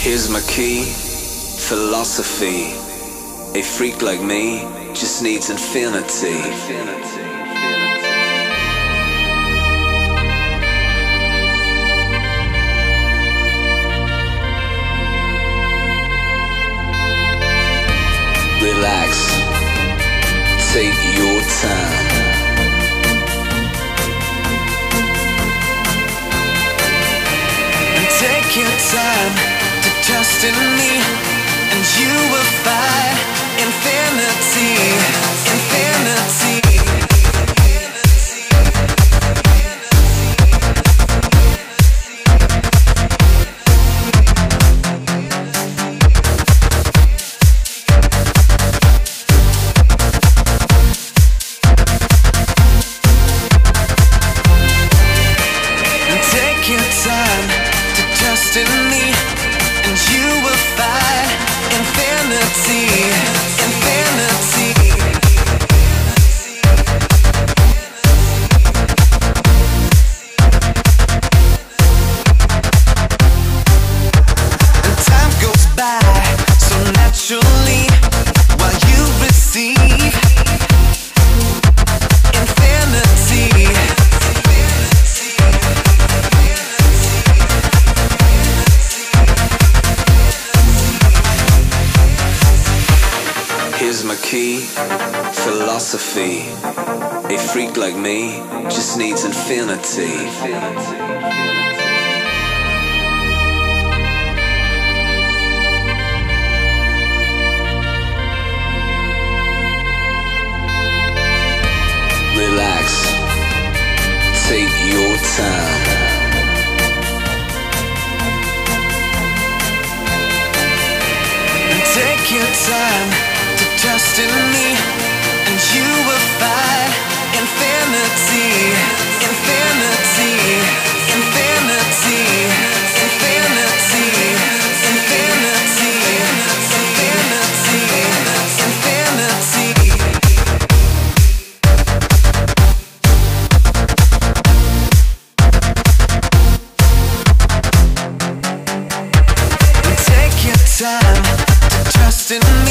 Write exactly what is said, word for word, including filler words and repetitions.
Here's my key, philosophy. A freak like me just needs infinity. Relax, take your time. And take your time to trust in me, and you will find infinity, infinity. Take your time to trust in me, and you will find infinity, infinity. And time goes by so naturally while you receive infinity. Here's my key, philosophy. A freak like me just needs infinity. Relax, take your time. And take your time to trust in me, and you will find infinity, infinity, infinity, infinity, infinity, infinity, infinity. And take your time to trust in me.